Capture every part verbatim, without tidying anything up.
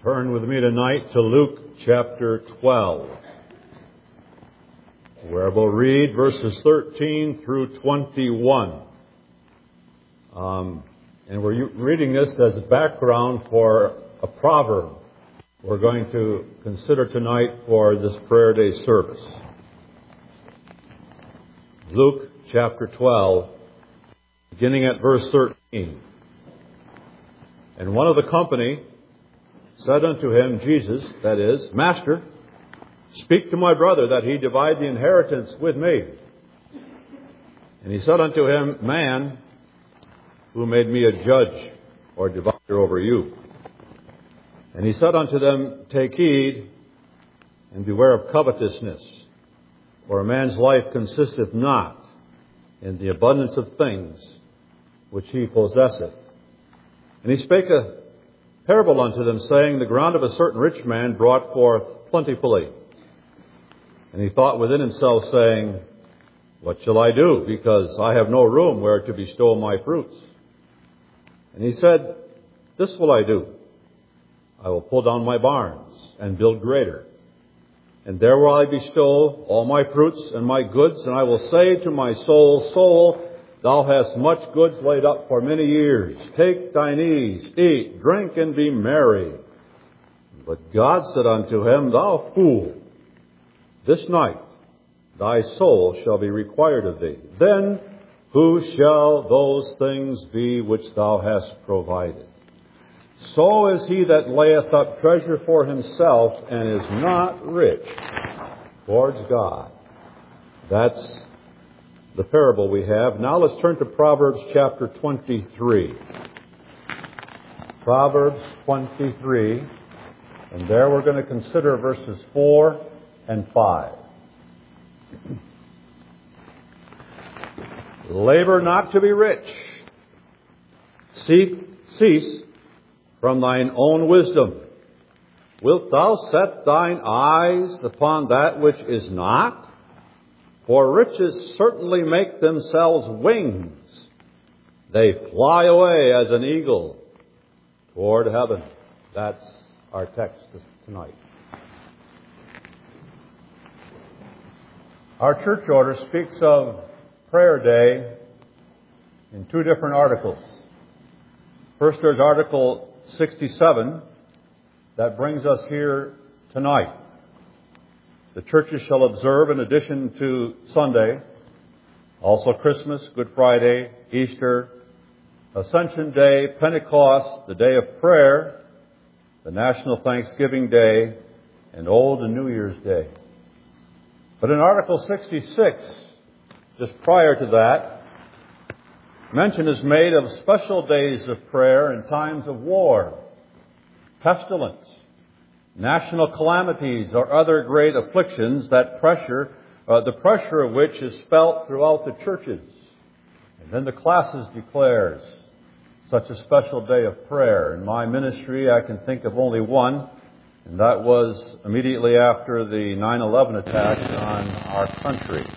Turn with me tonight to Luke chapter twelve, where we'll read verses thirteen through twenty-one. Um, and we're reading this as a background for a proverb we're going to consider tonight for this prayer day service. Luke chapter twelve, beginning at verse thirteen. And one of the company said unto him, Jesus, that is, Master, speak to my brother that he divide the inheritance with me. And he said unto him, Man, who made me a judge or divider over you? And he said unto them, Take heed and beware of covetousness, for a man's life consisteth not in the abundance of things which he possesseth. And he spake a parable unto them, saying, The ground of a certain rich man brought forth plentifully. And he thought within himself, saying, What shall I do? Because I have no room where to bestow my fruits. And he said, This will I do. I will pull down my barns and build greater. And there will I bestow all my fruits and my goods. And I will say to my soul, Soul, thou hast much goods laid up for many years. Take thine ease, eat, drink, and be merry. But God said unto him, Thou fool, this night thy soul shall be required of thee. Then who shall those things be which thou hast provided? So is he that layeth up treasure for himself and is not rich towards God. That's the parable we have. Now let's turn to Proverbs chapter twenty-three. Proverbs twenty-three. And there we're going to consider verses four and five. Labor not to be rich. Seek, cease from thine own wisdom. Wilt thou set thine eyes upon that which is not? For riches certainly make themselves wings. They fly away as an eagle toward heaven. That's our text tonight. Our church order speaks of prayer day in two different articles. First, there's Article sixty-seven that brings us here tonight. The churches shall observe, in addition to Sunday, also Christmas, Good Friday, Easter, Ascension Day, Pentecost, the Day of Prayer, the National Thanksgiving Day, and Old and New Year's Day. But in Article sixty-six, just prior to that, mention is made of special days of prayer in times of war, pestilence, national calamities, or other great afflictions that pressure, uh, the pressure of which is felt throughout the churches. And then the classis declares such a special day of prayer. In my ministry, I can think of only one, and that was immediately after the nine eleven attacks on our country.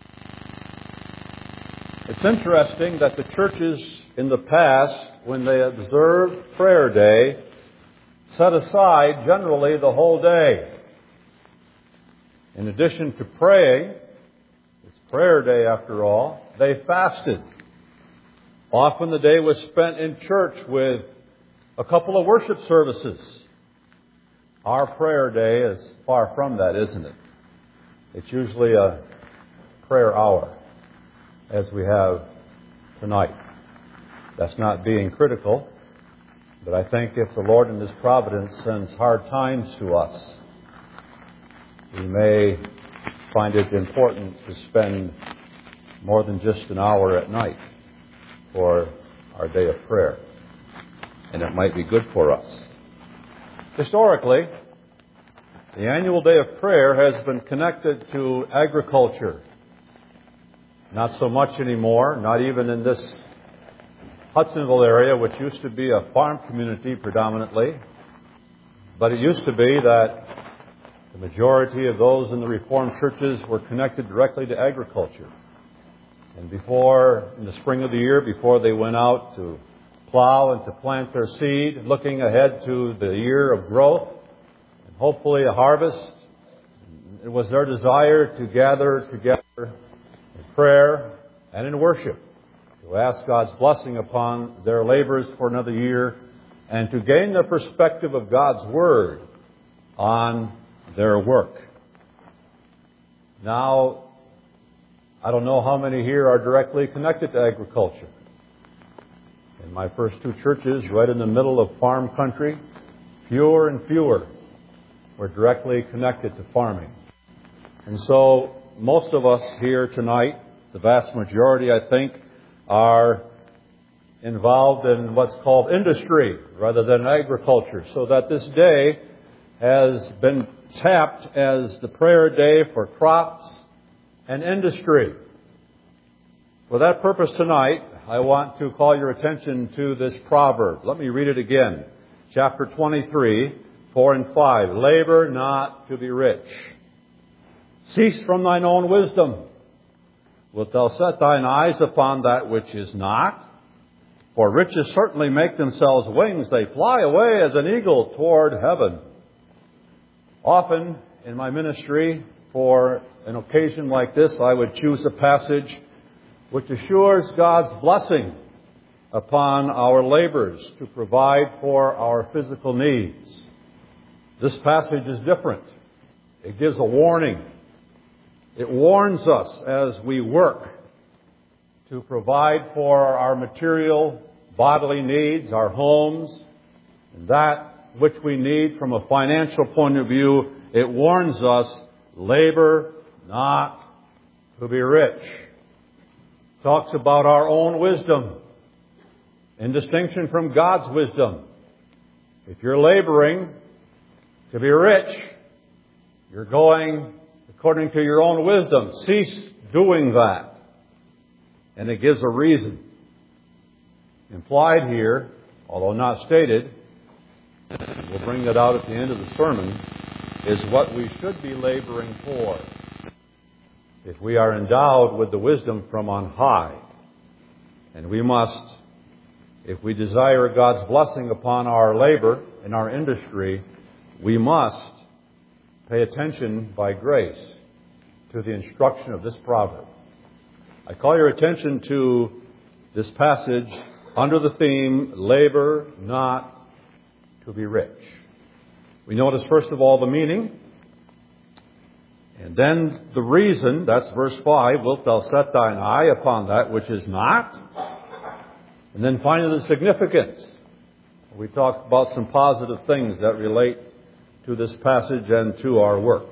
It's interesting that the churches in the past, when they observed prayer day, set aside generally the whole day. In addition to praying, it's prayer day after all, they fasted. Often the day was spent in church with a couple of worship services. Our prayer day is far from that, isn't it? It's usually a prayer hour, as we have tonight. That's not being critical. But I think if the Lord in His providence sends hard times to us, we may find it important to spend more than just an hour at night for our day of prayer. And it might be good for us. Historically, the annual day of prayer has been connected to agriculture. Not so much anymore, not even in this Hudsonville area, which used to be a farm community predominantly. But it used to be that the majority of those in the Reformed churches were connected directly to agriculture. And before, in the spring of the year, before they went out to plow and to plant their seed, looking ahead to the year of growth and hopefully a harvest. It was their desire to gather together in prayer and in worship, to ask God's blessing upon their labors for another year, and to gain the perspective of God's Word on their work. Now, I don't know how many here are directly connected to agriculture. In my first two churches, right in the middle of farm country, fewer and fewer were directly connected to farming. And so, most of us here tonight, the vast majority, I think, are involved in what's called industry rather than agriculture, so that this day has been tapped as the prayer day for crops and industry. For that purpose tonight, I want to call your attention to this proverb. Let me read it again. Chapter twenty-three, four and five. Labor not to be rich. Cease from thine own wisdom. Wilt thou set thine eyes upon that which is not? For riches certainly make themselves wings. They fly away as an eagle toward heaven. Often in my ministry, for an occasion like this, I would choose a passage which assures God's blessing upon our labors to provide for our physical needs. This passage is different. It gives a warning. It warns us as we work to provide for our material, bodily needs, our homes, and that which we need from a financial point of view. It warns us, labor not to be rich. Talks about our own wisdom in distinction from God's wisdom. If you're laboring to be rich, you're going according to your own wisdom. Cease doing that. And it gives a reason. Implied here, although not stated, we'll bring that out at the end of the sermon, is what we should be laboring for. If we are endowed with the wisdom from on high, and we must, if we desire God's blessing upon our labor and our industry, we must pay attention by grace to the instruction of this proverb. I call your attention to this passage under the theme, labor not to be rich. We notice first of all the meaning, and then the reason. That's verse five. Wilt thou set thine eye upon that which is not? And then finally the significance. We talk about some positive things that relate to this passage and to our work.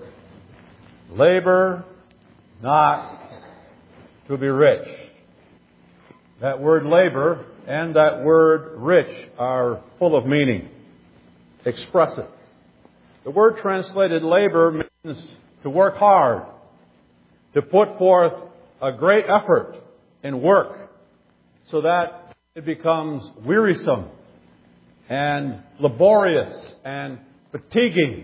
Labor not to be rich. That word labor and that word rich are full of meaning, expressive. The word translated labor means to work hard, to put forth a great effort in work so that it becomes wearisome and laborious and fatiguing.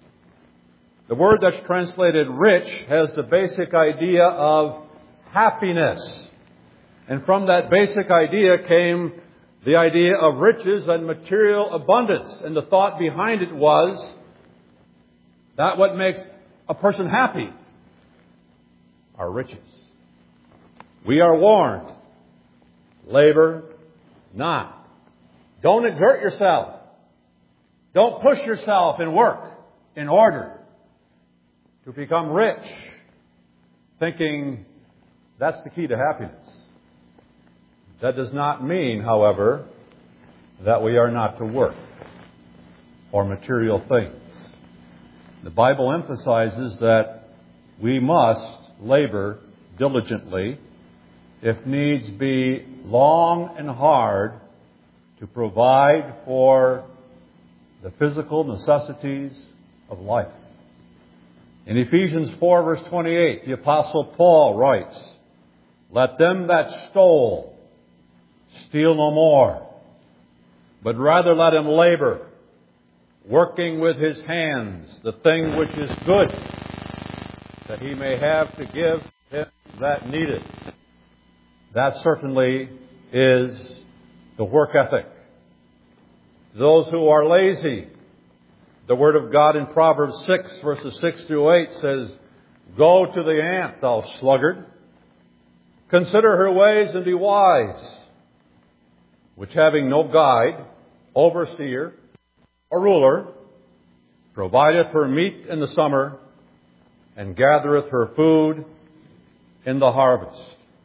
The word that's translated rich has the basic idea of happiness. And from that basic idea came the idea of riches and material abundance. And the thought behind it was that what makes a person happy are riches. We are warned, labor not. Don't exert yourself. Don't push yourself in work in order to become rich, thinking that's the key to happiness. That does not mean, however, that we are not to work for material things. The Bible emphasizes that we must labor diligently, if needs be long and hard, to provide for the physical necessities of life. In Ephesians four, verse twenty-eight, the Apostle Paul writes, "Let them that stole steal no more, but rather let him labor, working with his hands the thing which is good, that he may have to give him that needeth." That certainly is the work ethic. Those who are lazy, the Word of God in Proverbs six, verses six through eight says, "Go to the ant, thou sluggard. Consider her ways and be wise, which having no guide, overseer, or ruler, provideth her meat in the summer, and gathereth her food in the harvest."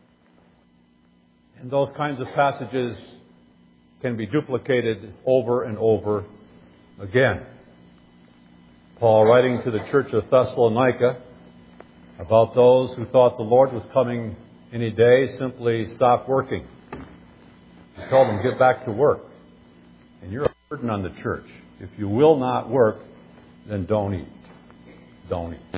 And those kinds of passages can be duplicated over and over again. Paul, writing to the church of Thessalonica about those who thought the Lord was coming any day, simply stopped working. He told them, get back to work. And you're a burden on the church. If you will not work, then don't eat. Don't eat.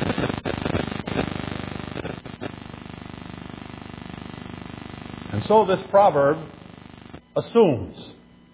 And so this proverb assumes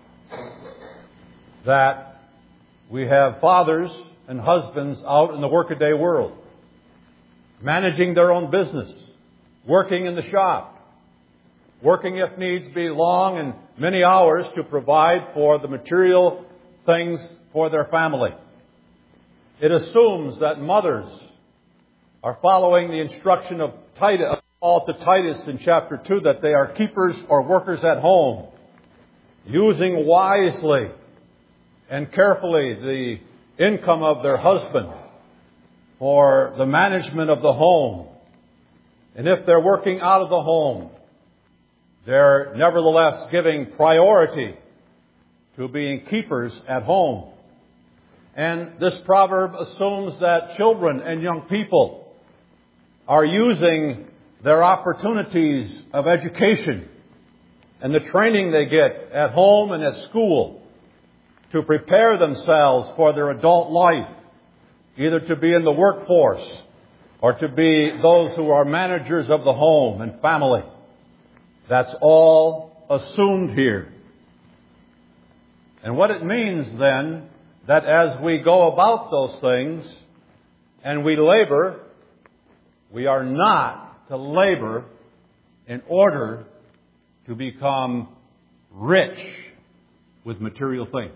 that we have fathers and husbands out in the workaday world, managing their own business, working in the shop, working if needs be long and many hours to provide for the material things for their family. It assumes that mothers are following the instruction of Titus, Paul to Titus in chapter two, that they are keepers or workers at home, using wisely and carefully the income of their husband for the management of the home. And if they're working out of the home, they're nevertheless giving priority to being keepers at home. And this proverb assumes that children and young people are using their opportunities of education and the training they get at home and at school to prepare themselves for their adult life, either to be in the workforce or to be those who are managers of the home and family. That's all assumed here. And what it means then, that as we go about those things and we labor, we are not to labor in order to become rich with material things.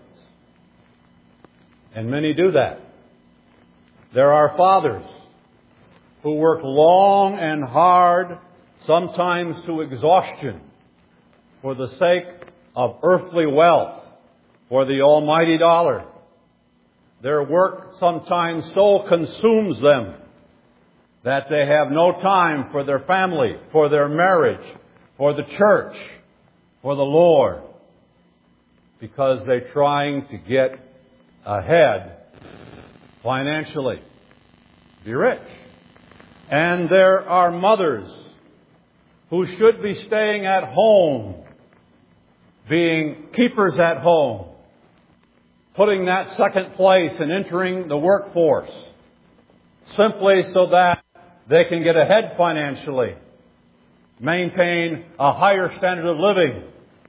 And many do that. There are fathers who work long and hard, sometimes to exhaustion, for the sake of earthly wealth, for the almighty dollar. Their work sometimes so consumes them that they have no time for their family, for their marriage, for the church, for the Lord, because they're trying to get ahead financially, be rich. And there are mothers who should be staying at home, being keepers at home, putting that second place and entering the workforce, simply so that they can get ahead financially, maintain a higher standard of living,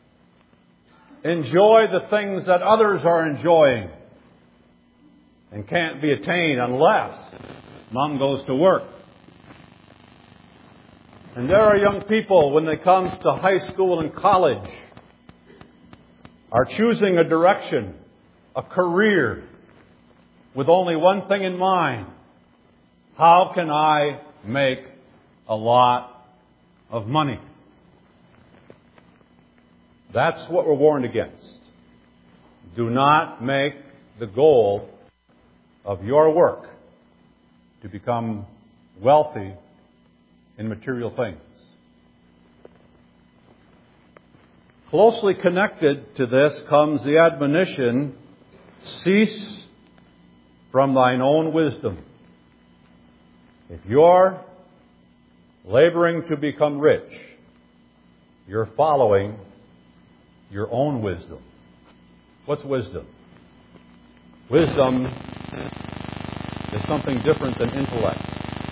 enjoy the things that others are enjoying, and can't be attained unless mom goes to work. And there are young people, when they come to high school and college, are choosing a direction, a career, with only one thing in mind. How can I make a lot of money? That's what we're warned against. Do not make the goal of your work to become wealthy in material things. Closely connected to this comes the admonition, cease from thine own wisdom. If you're laboring to become rich, you're following your own wisdom. What's wisdom? Wisdom is something different than intellect.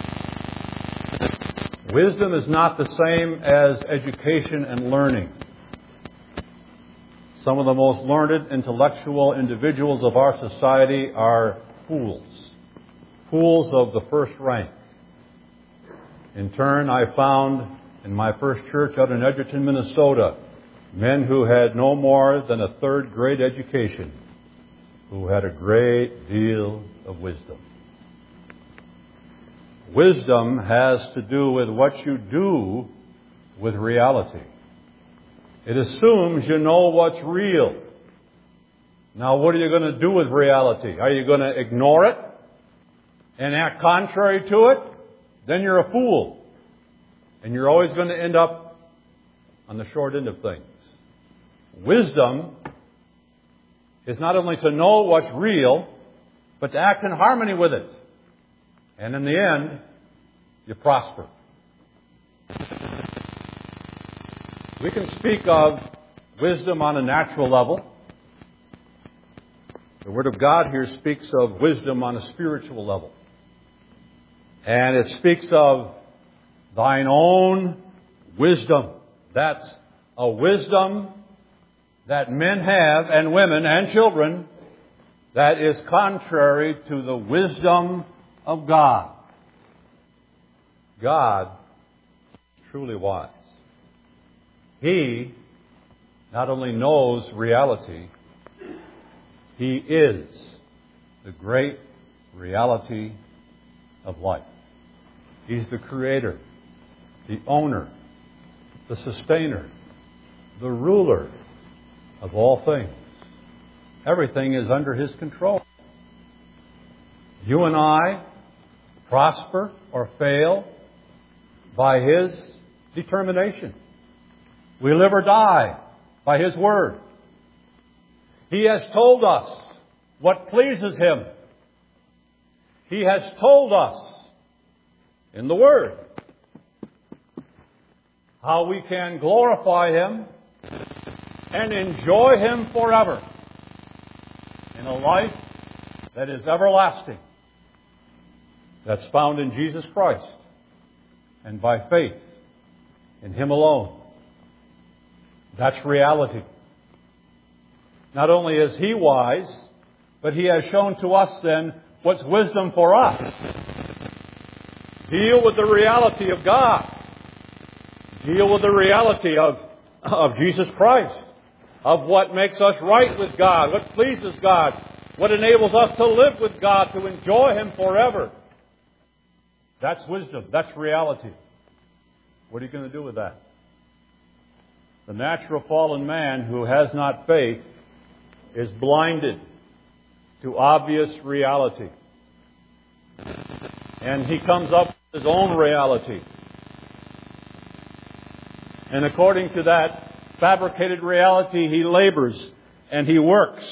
Wisdom is not the same as education and learning. Some of the most learned intellectual individuals of our society are fools. Fools of the first rank. In turn, I found in my first church out in Edgerton, Minnesota, Men who had no more than a third grade education, who had a great deal of wisdom. Wisdom has to do with what you do with reality. It assumes you know what's real. Now, what are you going to do with reality? Are you going to ignore it and act contrary to it? Then you're a fool. And you're always going to end up on the short end of things. Wisdom is not only to know what's real, but to act in harmony with it. And in the end, you prosper. We can speak of wisdom on a natural level. The Word of God here speaks of wisdom on a spiritual level. And it speaks of thine own wisdom. That's a wisdom that men have, and women and children, that is contrary to the wisdom of God. God is truly wise. He not only knows reality, He is the great reality of life. He's the creator, the owner, the sustainer, the ruler of all things. Everything is under His control. You and I prosper or fail by His determination. We live or die by His Word. He has told us what pleases Him. He has told us in the Word how we can glorify Him and enjoy Him forever in a life that is everlasting, that's found in Jesus Christ and by faith in Him alone. That's reality. Not only is He wise, but He has shown to us then what's wisdom for us. Deal with the reality of God. Deal with the reality of, of Jesus Christ. Of what makes us right with God, what pleases God, what enables us to live with God, to enjoy Him forever. That's wisdom. That's reality. What are you going to do with that? The natural fallen man who has not faith is blinded to obvious reality. And he comes up with his own reality. And according to that fabricated reality, he labors and he works.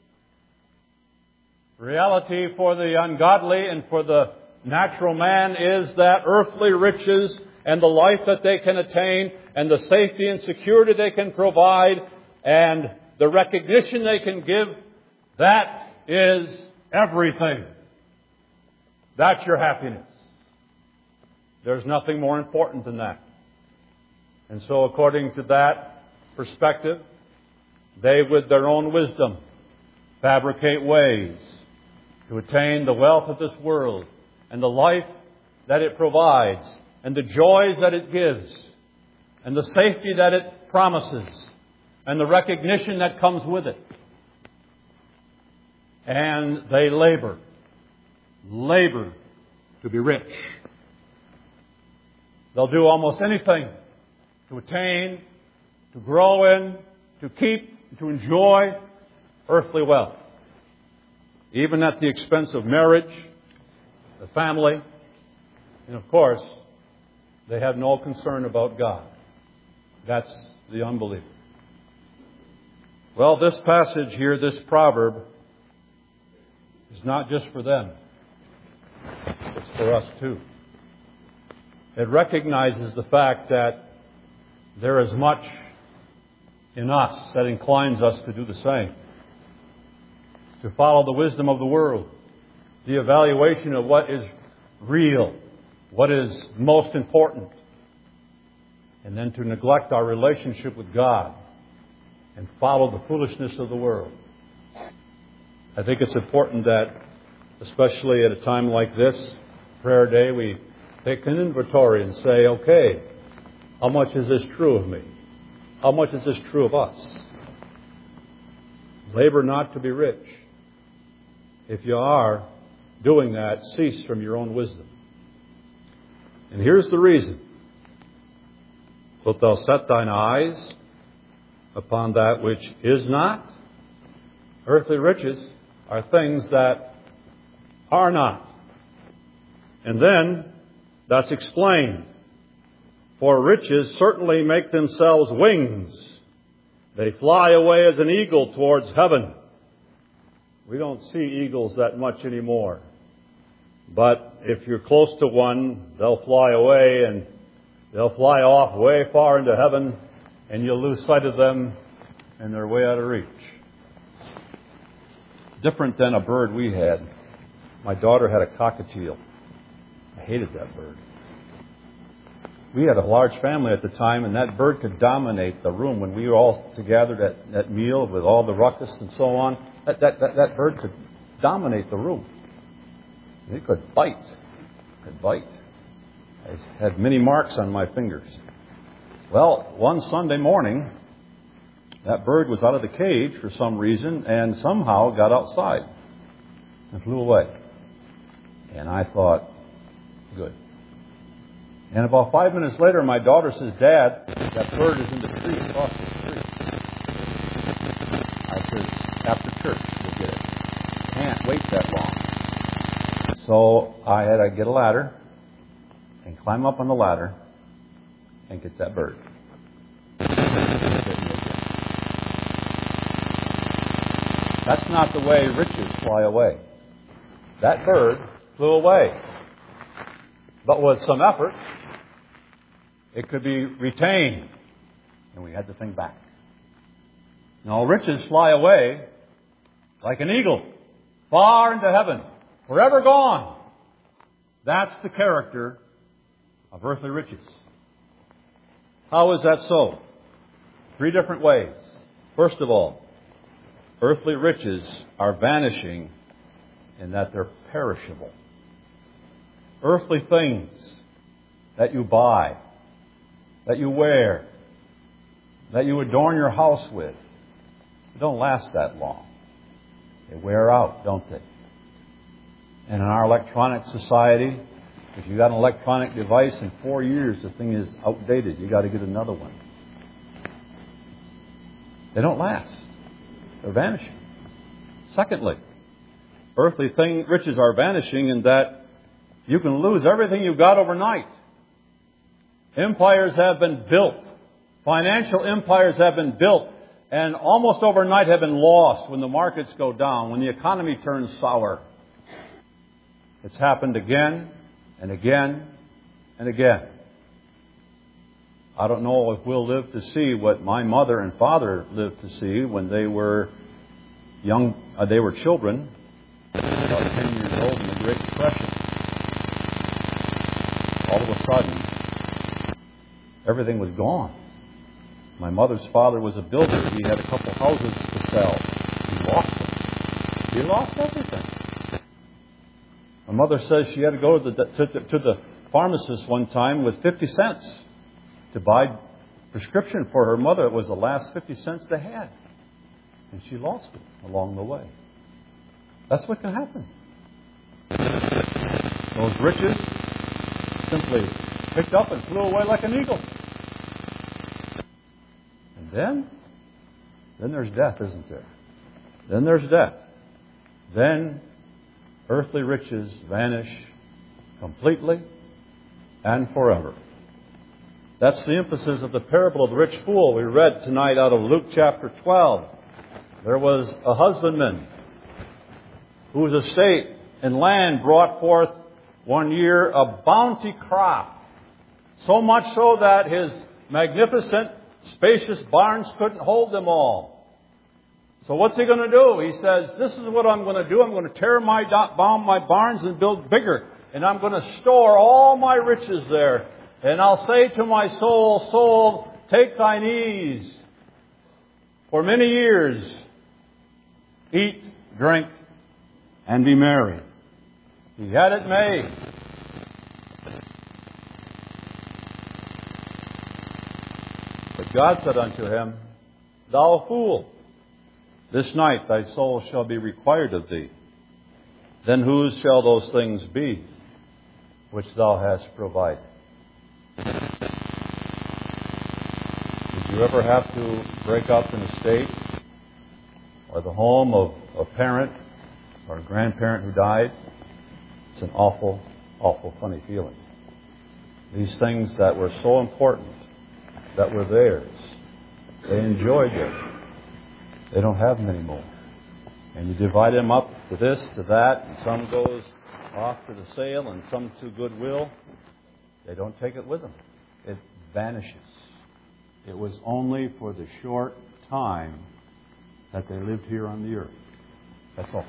Reality for the ungodly and for the natural man is that earthly riches and the life that they can attain and the safety and security they can provide and the recognition they can give, that is everything. That's your happiness. There's nothing more important than that. And so according to that perspective, they with their own wisdom fabricate ways to attain the wealth of this world and the life that it provides and the joys that it gives and the safety that it promises and the recognition that comes with it. And they labor, labor to be rich. They'll do almost anything to attain, to grow in, to keep, to enjoy earthly wealth. Even at the expense of marriage, the family, and of course, they have no concern about God. That's the unbeliever. Well, this passage here, this proverb, is not just for them. It's for us too. It recognizes the fact that there is much in us that inclines us to do the same. To follow the wisdom of the world. The evaluation of what is real. What is most important. And then to neglect our relationship with God. And follow the foolishness of the world. I think it's important that, especially at a time like this, prayer day, we take an inventory and say, okay, how much is this true of me? How much is this true of us? Labor not to be rich. If you are doing that, cease from your own wisdom. And here's the reason. Wilt thou set thine eyes upon that which is not? Earthly riches are things that are not. And then that's explained. For riches certainly make themselves wings. They fly away as an eagle towards heaven. We don't see eagles that much anymore. But if you're close to one, they'll fly away and they'll fly off way far into heaven, and you'll lose sight of them and they're way out of reach. Different than a bird we had. My daughter had a cockatiel. I hated that bird. We had a large family at the time, and that bird could dominate the room when we were all together at that meal with all the ruckus and so on. That, that, that, that bird could dominate the room. It could bite. It could bite. I had many marks on my fingers. Well, one Sunday morning, that bird was out of the cage for some reason and somehow got outside and flew away. And I thought, good. And about five minutes later, my daughter says, Dad, that bird is in the tree across the street. I said, after church, we'll get it. Can't wait that long. So I had to get a ladder and climb up on the ladder and get that bird. That's not the way riches fly away. That bird flew away. But with some effort, it could be retained. And we had the thing back. Now, riches fly away like an eagle, far into heaven, forever gone. That's the character of earthly riches. How is that so? Three different ways. First of all, earthly riches are vanishing in that they're perishable. Earthly things that you buy, that you wear, that you adorn your house with, they don't last that long. They wear out, don't they? And in our electronic society, if you got an electronic device in four years, the thing is outdated. You got to get another one. They don't last. They're vanishing. Secondly, earthly thing, riches are vanishing in that you can lose everything you've got overnight. Empires have been built. Financial empires have been built and almost overnight have been lost when the markets go down, when the economy turns sour. It's happened again and again and again. I don't know if we'll live to see what my mother and father lived to see when they were young, uh, they were children, about ten years old in the Great Depression. All of a sudden, everything was gone. My mother's father was a builder. He had a couple houses to sell. He lost them. He lost everything. My mother says she had to go to the, to the, to the pharmacist one time with fifty cents to buy prescription for her mother. It was the last fifty cents they had. And she lost it along the way. That's what can happen. Those riches simply picked up and flew away like an eagle. And then, then there's death, isn't there? Then there's death. Then earthly riches vanish completely and forever. That's the emphasis of the parable of the rich fool we read tonight out of Luke chapter twelve. There was a husbandman whose estate and land brought forth one year a bounty crop. So much so that his magnificent, spacious barns couldn't hold them all. So what's he going to do? He says, this is what I'm going to do. I'm going to tear my, my barns and build bigger. And I'm going to store all my riches there. And I'll say to my soul, soul, take thine ease. For many years, eat, drink, and be merry. He had it made. But God said unto him, Thou fool, this night thy soul shall be required of thee. Then whose shall those things be which thou hast provided? Did you ever have to break up an estate or the home of a parent or a grandparent who died? It's an awful, awful funny feeling. These things that were so important, that were theirs, they enjoyed them. They don't have them anymore. And you divide them up to this, to that, and some goes off to the sale and some to goodwill. They don't take it with them. It vanishes. It was only for the short time that they lived here on the earth. That's all.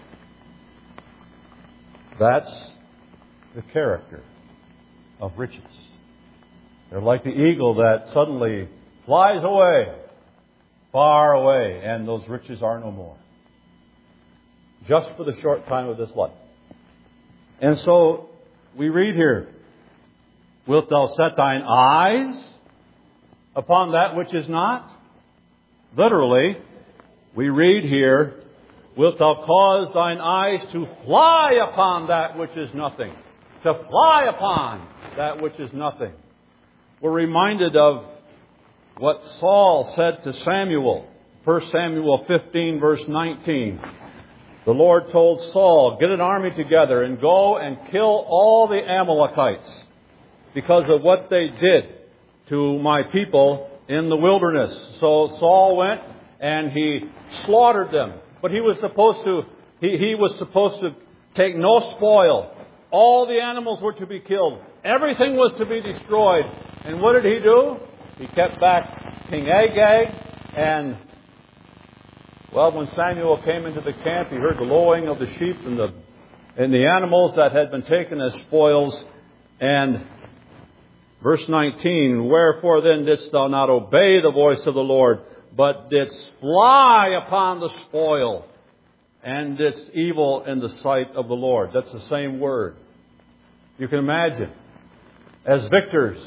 That's the character of riches. They're like the eagle that suddenly flies away, far away, and those riches are no more. Just for the short time of this life. And so we read here, Wilt thou set thine eyes upon that which is not? Literally, we read here, Wilt thou cause thine eyes to fly upon that which is nothing? To fly upon that which is nothing. We're reminded of what Saul said to Samuel. First Samuel fifteen, verse nineteen. The Lord told Saul, Get an army together and go and kill all the Amalekites because of what they did to my people in the wilderness. So Saul went and he slaughtered them. But he was supposed to, he, he was supposed to take no spoil. All the animals were to be killed. Everything was to be destroyed. And what did he do? He kept back King Agag. And, well, when Samuel came into the camp, he heard the lowing of the sheep and the, and the animals that had been taken as spoils. And verse nineteen, Wherefore then didst thou not obey the voice of the Lord, but didst fly upon the spoil, and didst evil in the sight of the Lord. That's the same word. You can imagine, as victors,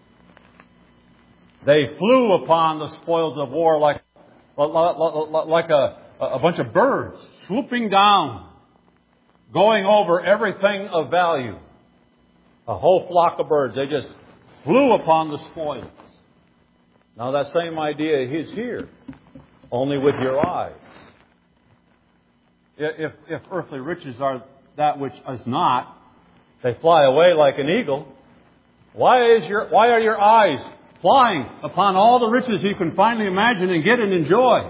they flew upon the spoils of war like, like a, a bunch of birds, swooping down, going over everything of value. A whole flock of birds, they just flew upon the spoils. Now that same idea is here, only with your eyes. If, if earthly riches are that which is not, they fly away like an eagle. Why is your, why are your eyes flying upon all the riches you can finally imagine and get and enjoy?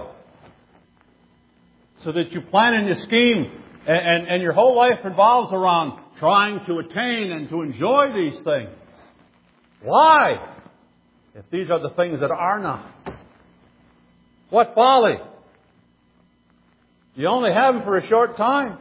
So that you plan and you scheme, and, and, and your whole life revolves around trying to attain and to enjoy these things. Why? If these are the things that are not. What folly! You only have them for a short time.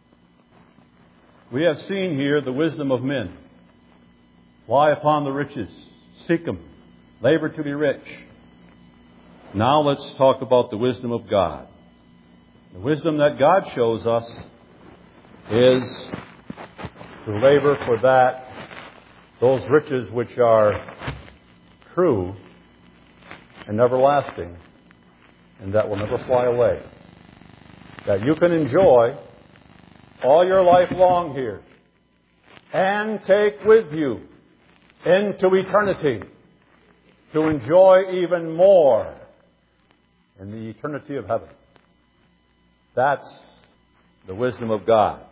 We have seen here the wisdom of men. Fly upon the riches. Seek them. Labor to be rich. Now let's talk about the wisdom of God. The wisdom that God shows us is to labor for that, those riches which are true and everlasting, and that will never fly away. That you can enjoy all your life long here and take with you into eternity to enjoy even more in the eternity of heaven. That's the wisdom of God.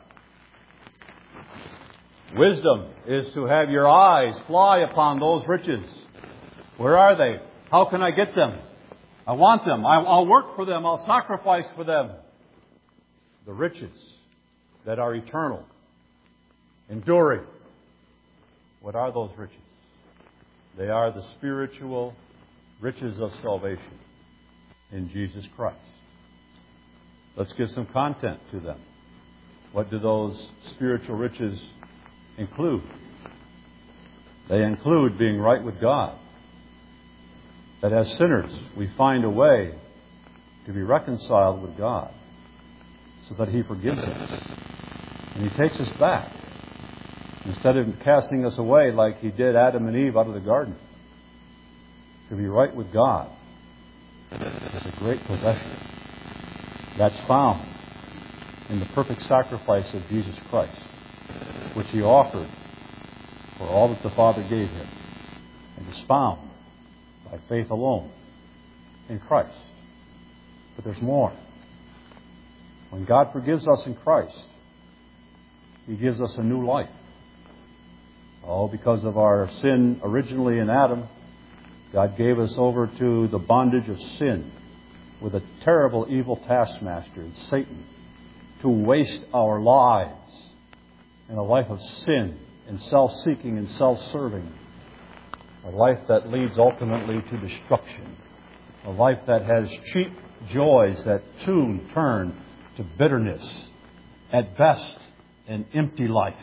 Wisdom is to have your eyes fly upon those riches. Where are they? How can I get them? I want them. I'll work for them. I'll sacrifice for them. The riches that are eternal, enduring. What are those riches? They are the spiritual riches of salvation in Jesus Christ. Let's give some content to them. What do those spiritual riches include? They include being right with God. That as sinners, we find a way to be reconciled with God so that He forgives us. And He takes us back instead of casting us away like He did Adam and Eve out of the garden. to be right with God is a great possession that's found in the perfect sacrifice of Jesus Christ, which He offered for all that the Father gave Him, and is found by faith alone in Christ. But there's more. When God forgives us in Christ, He gives us a new life. Oh, because of our sin originally in Adam, God gave us over to the bondage of sin with a terrible evil taskmaster, Satan, to waste our lives in a life of sin and self-seeking and self-serving. A life that leads ultimately to destruction. A life that has cheap joys that soon turn to bitterness. At best, an empty life.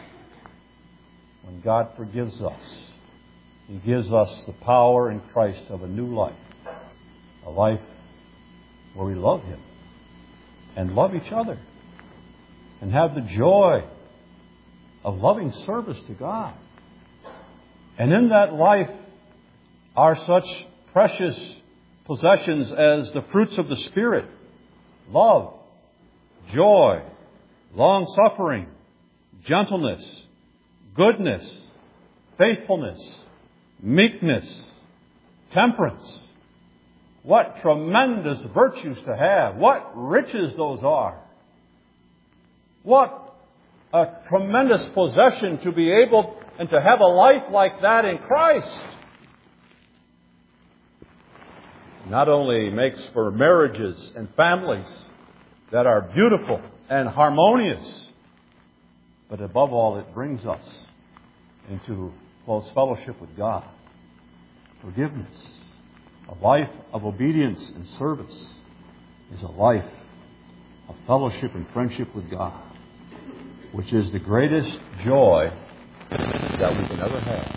When God forgives us, He gives us the power in Christ of a new life. A life where we love Him and love each other and have the joy of loving service to God. And in that life are such precious possessions as the fruits of the Spirit: love, joy, long-suffering, gentleness, goodness, faithfulness, meekness, temperance. What tremendous virtues to have. What riches those are. What a tremendous possession to be able and to have a life like that in Christ. Not only makes for marriages and families that are beautiful and harmonious, but above all, it brings us into close fellowship with God. Forgiveness. A life of obedience and service is a life of fellowship and friendship with God, which is the greatest joy that we can ever have.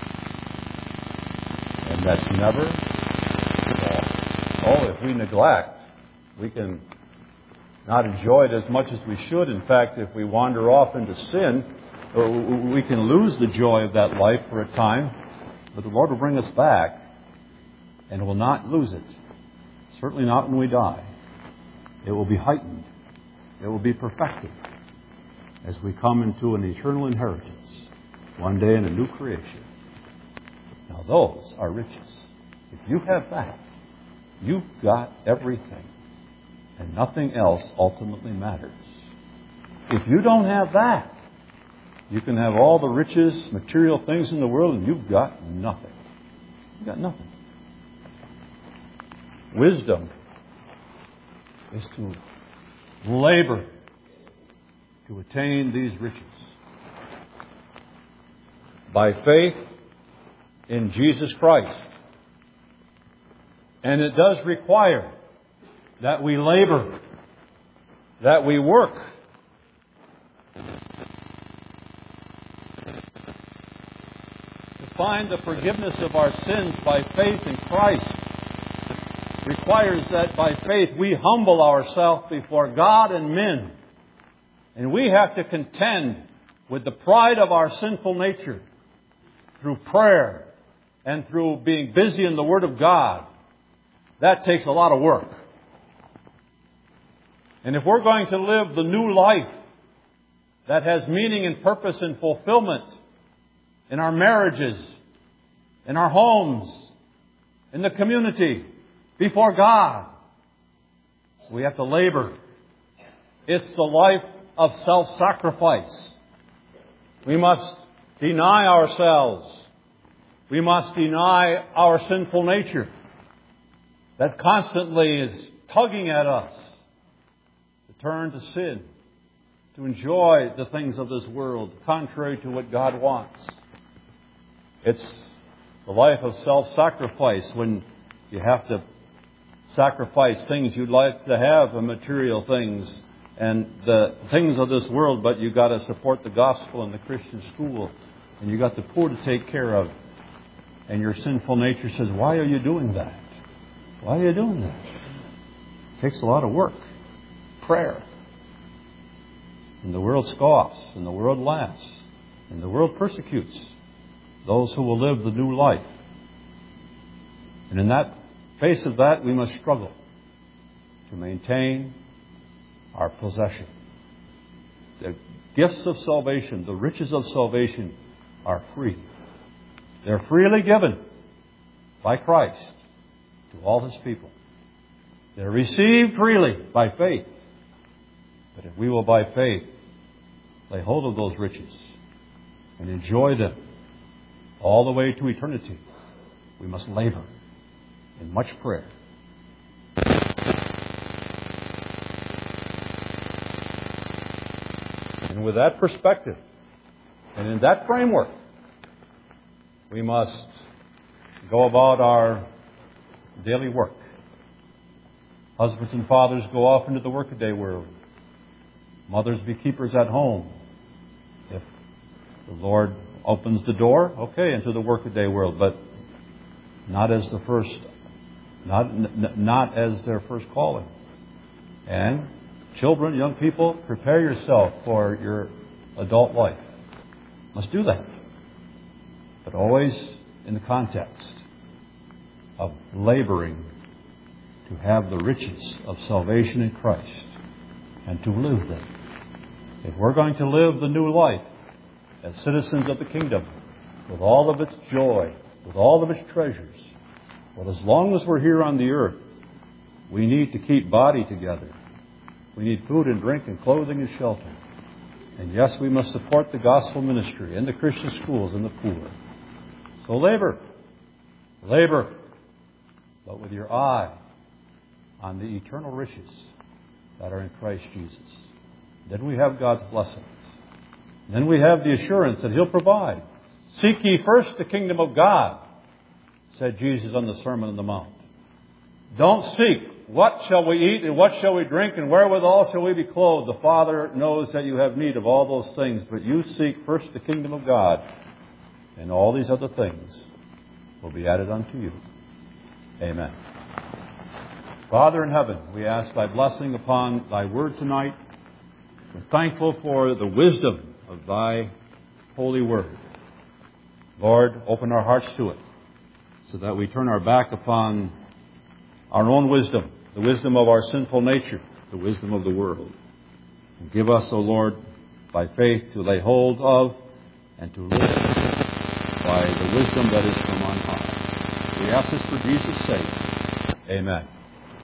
And that's never lost. Oh, if we neglect, we can not enjoy it as much as we should. In fact, if we wander off into sin, we can lose the joy of that life for a time, but the Lord will bring us back and will not lose it. Certainly not when we die. It will be heightened. It will be perfected as we come into an eternal inheritance, one day in a new creation. Now those are riches. If you have that, you've got everything, and nothing else ultimately matters. If you don't have that, you can have all the riches, material things in the world, and you've got nothing. You've got nothing. Wisdom is to labor to attain these riches. By faith in Jesus Christ. And it does require that we labor, that we work. To find the forgiveness of our sins by faith in Christ requires that by faith we humble ourselves before God and men. And we have to contend with the pride of our sinful nature through prayer and through being busy in the Word of God. That takes a lot of work. And if we're going to live the new life that has meaning and purpose and fulfillment in our marriages, in our homes, in the community, before God, we have to labor. It's the life of self-sacrifice. We must deny ourselves. We must deny our sinful nature that constantly is tugging at us to turn to sin, to enjoy the things of this world, contrary to what God wants. It's the life of self-sacrifice when you have to sacrifice things you'd like to have, the material things and the things of this world, but you've got to support the gospel and the Christian school, and you've got the poor to take care of. And your sinful nature says, why are you doing that? Why are you doing that? It takes a lot of work. Prayer. And the world scoffs, and the world laughs, and the world persecutes those who will live the new life. And in that face of that, we must struggle to maintain our possession. The gifts of salvation, the riches of salvation are free. They're freely given by Christ to all His people. They're received freely by faith. But if we will by faith lay hold of those riches and enjoy them all the way to eternity, we must labor in much prayer. And with that perspective and in that framework, we must go about our daily work. Husbands and fathers go off into the workaday world. Mothers be keepers at home. If the Lord opens the door, okay, into the workaday world, but not as the first, not n- not as their first calling. And children, young people, prepare yourself for your adult life. Must do that, but always in the context of laboring to have the riches of salvation in Christ and to live them. If we're going to live the new life as citizens of the kingdom with all of its joy, with all of its treasures, well, as long as we're here on the earth, we need to keep body together. We need food and drink and clothing and shelter. And yes, we must support the gospel ministry and the Christian schools and the poor. So labor. Labor. But with your eye on the eternal riches that are in Christ Jesus. Then we have God's blessings. Then we have the assurance that He'll provide. Seek ye first the kingdom of God, said Jesus on the Sermon on the Mount. Don't seek, what shall we eat and what shall we drink and wherewithal shall we be clothed? The Father knows that you have need of all those things, but you seek first the kingdom of God, and all these other things will be added unto you. Amen. Father in heaven, we ask Thy blessing upon Thy word tonight. We're thankful for the wisdom of Thy holy word. Lord, open our hearts to it so that we turn our back upon our own wisdom, the wisdom of our sinful nature, the wisdom of the world. And give us, O Lord, by faith to lay hold of and to live by the wisdom that is from on high. We ask this for Jesus' sake. Amen.